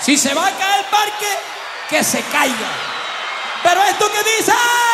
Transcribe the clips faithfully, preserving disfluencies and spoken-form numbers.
Si se va a caer el parque, que se caiga. Pero esto que dice...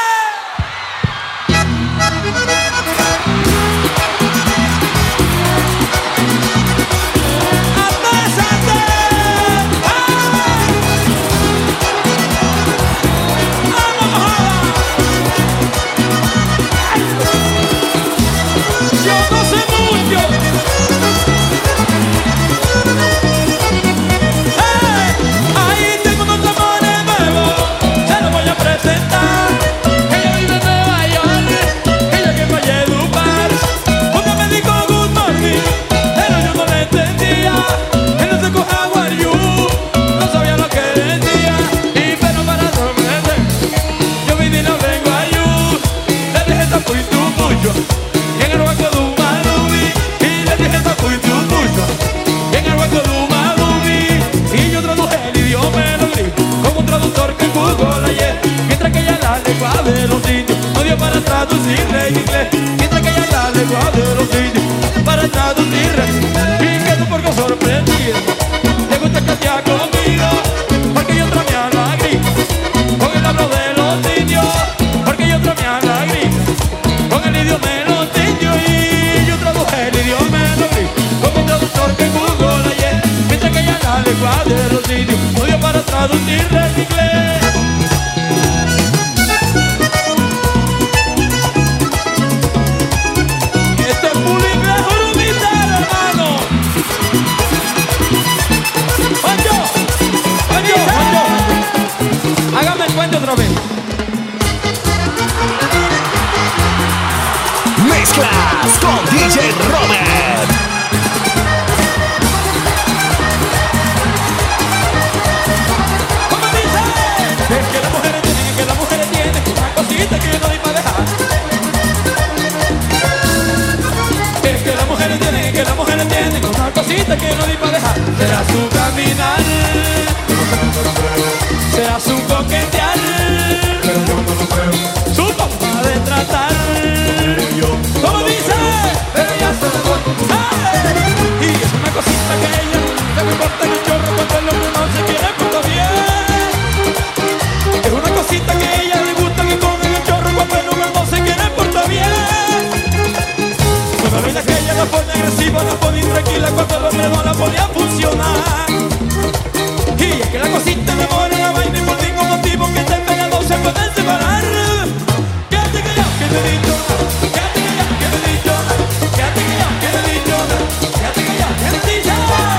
de los indios, no dio para traducirle en inglés, mientras que ella la lengua de los indios, para traducirle, y quedó porque sorprendido, le gusta catear conmigo, porque yo tramé a la gringa, con el hablo de los indios, porque yo tramé a la gringa, con el idioma de los indios, y yo traduje el idioma de los gringos, como un traductor que en Google ayer, mientras que ella la lengua de los indios, no dio para traducirle en inglés. Hágame el cuento otra vez. Mezclas con D J Robert. ¿Cómo dice? Es que las mujeres tienen, que las mujeres tienen una cosita que yo no doy para dejar. Es que las mujeres tienen, que las mujeres tienen una cosita que yo no doy para dejar. Será su caminar, será su coquetear, pero yo no lo creo. Su forma de tratar, ¿cómo dice? Pero ya se lo doy. ¡Ay! Y es una cosita que ella se me corta en el chorro cuando el hombre no se quiere portar bien. Es una cosita que a ella le gusta que con el chorro cuando el hombre no se quiere portar bien. Una vida que ella la pone agresiva, la pone intranquila cuando el hombre no la podía funcionar. Y es que la cosita de amor la vaina y por ningún motivo que estén pegados se pueden separar. Quédate callado que no he dicho nada, quédate callado que no he dicho nada, quédate callado que no he dicho nada, quédate callado que no he dicho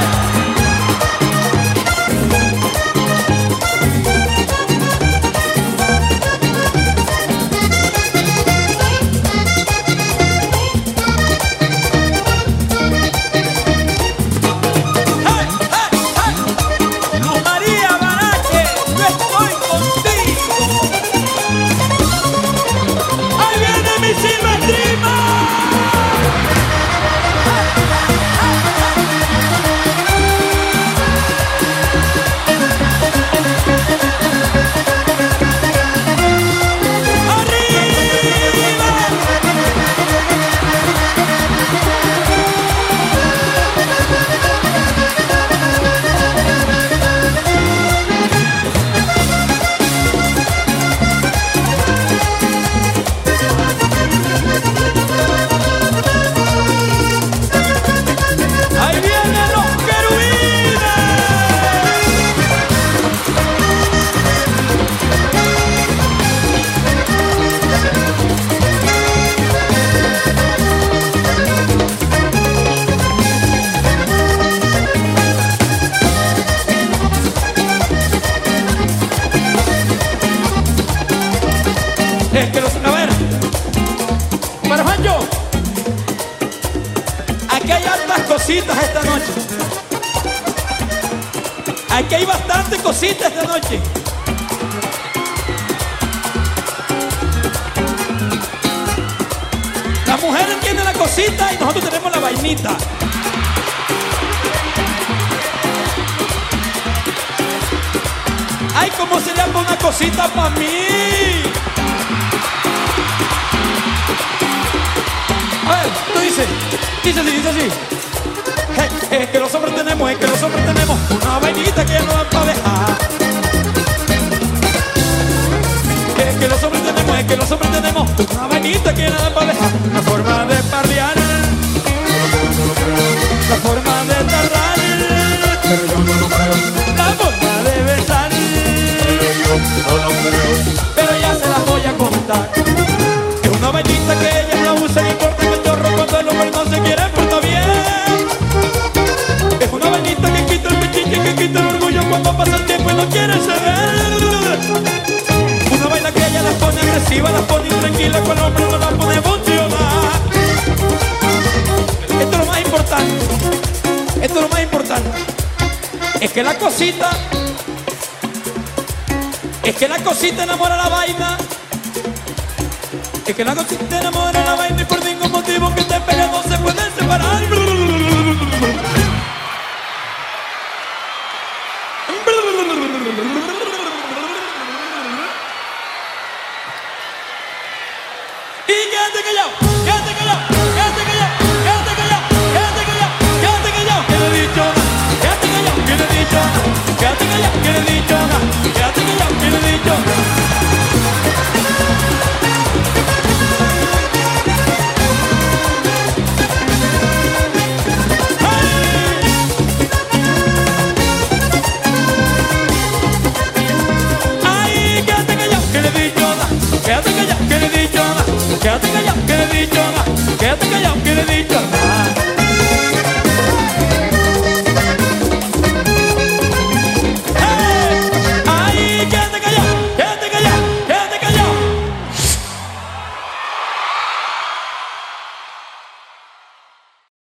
Es que los... A ver, pero Juancho, aquí hay hartas cositas esta noche. Aquí hay bastantes cositas esta noche. Las mujeres tienen la cosita y nosotros tenemos la vainita. Ay, ¿cómo se llama una cosita para mí? A ver, tú dices, dice así, dice así. Es que los hombres tenemos, es que los hombres tenemos una vainita que ya no dan para que los hombres tenemos una vainita que nada para dejar, la forma de pardear, la forma de tarrar, pero yo no lo creo, la forma de besar, pero yo no lo creo, pero ya se las voy a contar. Es una vainita que ella la usa y importa que el chorro cuando el hombre no se quiere portar bien. Es una vainita que quita el pechiche, que quita el orgullo cuando pasa el tiempo y no quiere ceder. Una vaina que ella las pone agresiva, las pone intranquila, con el hombre no la pone funcionar. Esto es lo más importante, esto es lo más importante, es que la cosita, es que la cosita enamora la vaina, es que la cosita enamora la vaina y por ningún motivo que te pegue no se pueden separar. Y quédate callado.